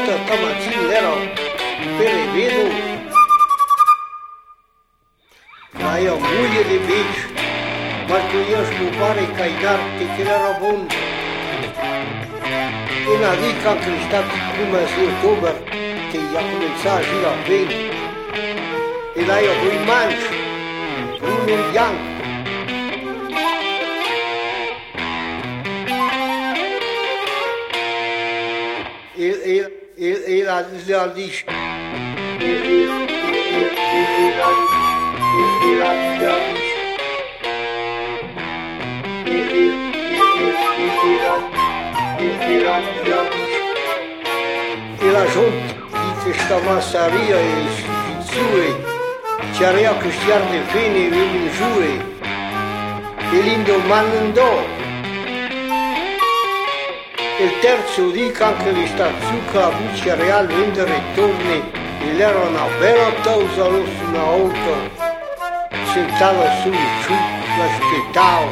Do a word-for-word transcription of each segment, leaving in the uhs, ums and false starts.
toată tămățin erau perevinul. Mai o muie de bici, mărtuiești nu pare că ai dar te era bun. În adică am cristat prima zi october, că i-a cominciat zi la veni. E la eu doi manci, unul în bianc. El, el, el, el a zis, el a zis, el, el, el, el, el a zis, el a zis, el a zis, el, el, el, el a zis, el a junt, dice sta massaria e sue, ci area cristian de fine, el in giue, el indomani în două. Il terzo dica anche le stazioni che la buccia real vende ritorni e era una bella tausa rossa una volta sentata sul ciù l'aspettavo.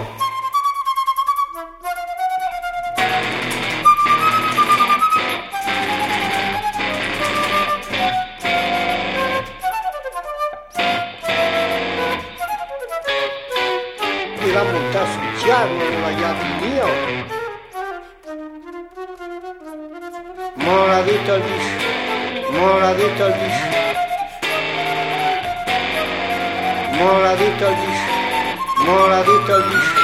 E la montata sul chiaro nella Iadinio. Mora detto al disco, mora detto al disco, mora detto al disco, mora detto al disco.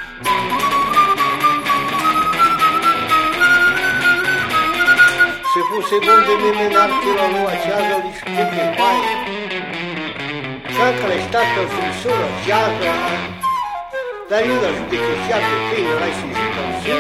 Se fosse buon di me menarti la nuova casa di che fai, c'è che l'estate sul sole a casa, da io da giù che siate fino l'hai sentito su.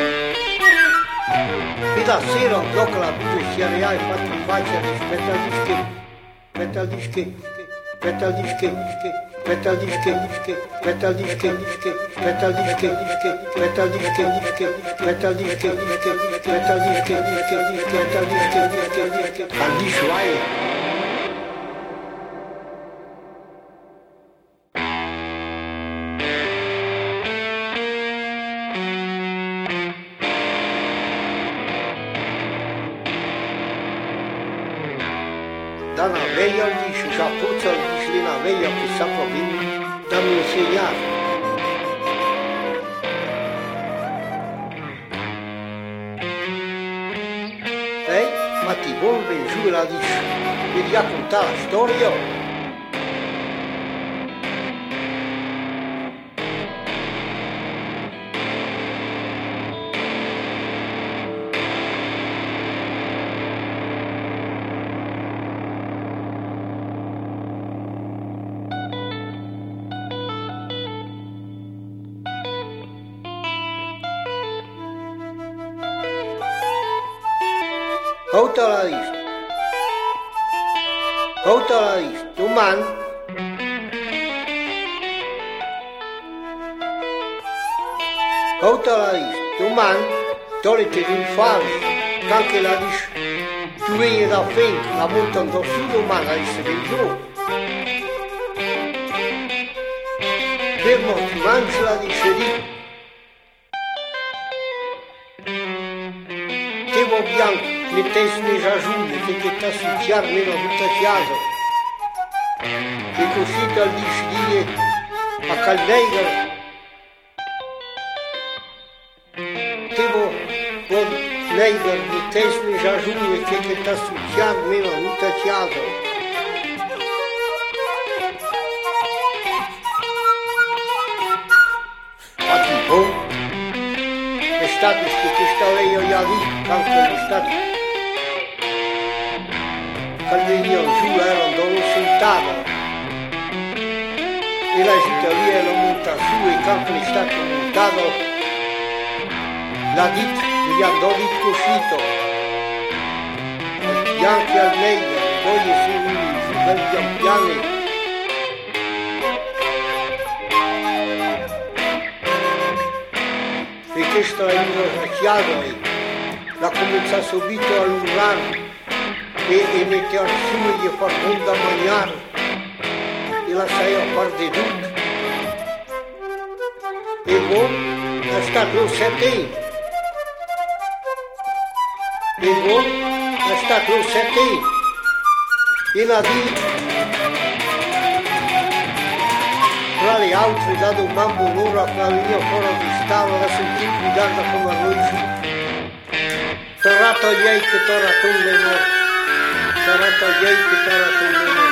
E da sera dopo la buia si arriva e fatto in faccia rispetto al dischetto, rispetto al dischetto, rispetto al dischetto, rispetto al dischetto, rispetto al dischetto, rispetto al dischetto, rispetto al dischetto, rispetto al dischetto, rispetto al dischetto, rispetto al dischetto, al discio da una veglia al discio, già puzza al discio di una veglia che sa proprio da mi insegnare. Ehi, ma ti volve giù e la discio, devi raccontare la storia? Houta la disco, houta la disco, domani, houta la disco, domani, togliti il fare, che anche la disco, tu vieni da fink, la montano su domani, la disco del giorno. Fermo, ti mangi la disco lì. Tevo bianco. Mettessi già giù, che sta sul chiaro meno tutta chiaro. E così dal discire a Caldeira. Tevo buon Neider, mettessi già giù, che sta sul chiaro meno tutta chiaro. Ma tipo, l'estate che stavo io già lì, anche l'estate. Quando io giù ero andato sentato e la città lì era montata su e il campo è stato montato la ditta gli andò di cosito bianchi al meglio poi su su bel piano e questo è uno schiavo e l'ha cominciato subito a urlare e, e metteva su e gli fa da mangiare e la sai a far di tutto e poi è stato sette e poi sta closetti, in a di, tra le altre dato un mambo un'ora tra il mio coro di stava la sentì guidata come a lui. Torrato gli ei che torra tonde no, torrato gli ei che torra tonde no.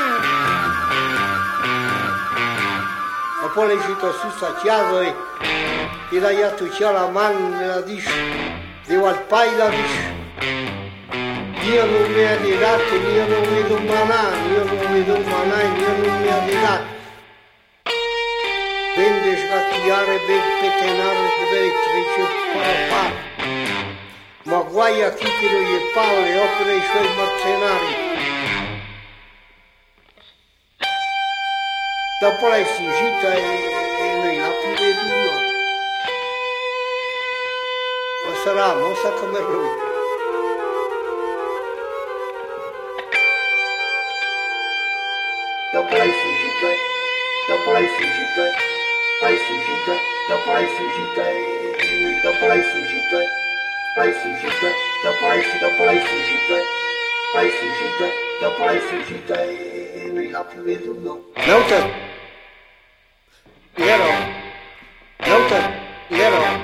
E poi è uscito su sacciato e gli ha dato la mano e la dice, devo al pai la dice. Io non mi ha dato, io non vedo un manà, io non vedo un manà, io non mi ha dato. Vende sgattiare, ben petenare, berettrice, parapà. Ma guai a chi che non gli palle, opera i suoi mercenari. Dopo lei si gita e, e noi la più veduto. Ma sarà mossa come lui. Dopo lei si gita, dopo lei si gita, lei si gita, dopo lei si gita e noi dopo lei si gita, lei si gita, dopo lei si, dopo lei si gita, lei si gita, dopo lei si gita e noi la più veduto. Nota, Lero, nota, Lero.